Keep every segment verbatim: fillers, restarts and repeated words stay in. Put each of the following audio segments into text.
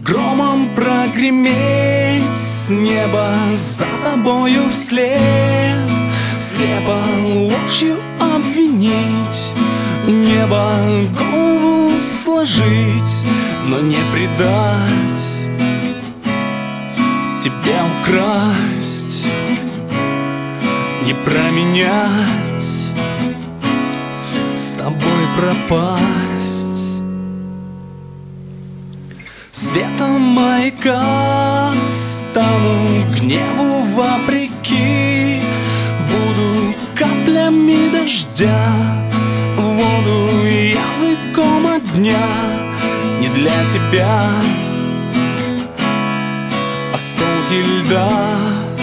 Громом прогреметь с неба за тобою вслед, слепо ложью обвинить, небо голову сложить, но не предать, тебя украсть, не променять, с тобой пропасть. Светом маяка стану гневу вопреки, буду каплями дождя, воду языком огня. Не для тебя осколки льда,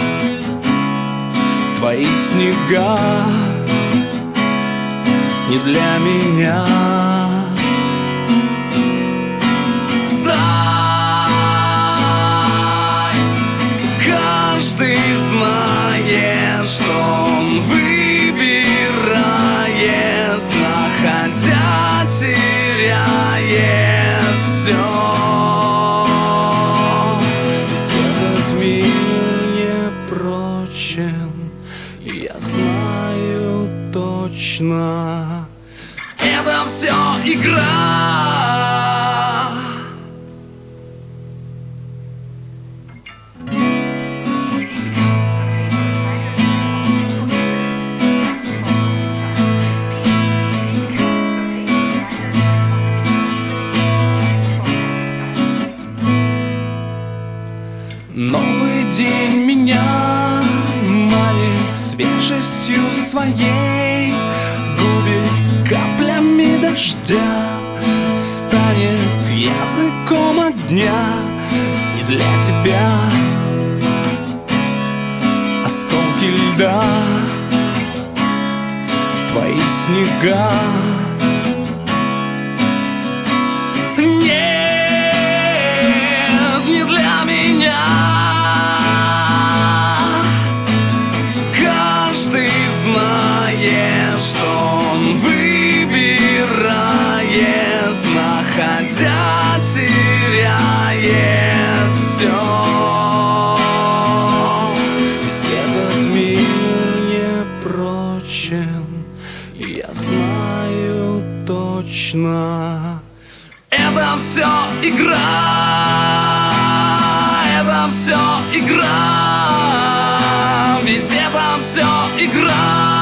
твои снега не для меня. Что он выбирает, находя, теряет все. Ведь этот мир не прочен, я знаю точно, это все игра. Новый день меня манит свежестью своей, губит каплями дождя, станет языком огня. Не для тебя осколки льда, твои снега. Нет, не для меня. Что он выбирает, находя, теряет все. Ведь этот мир не прочен, я знаю точно, это все игра, это все игра, ведь это все игра.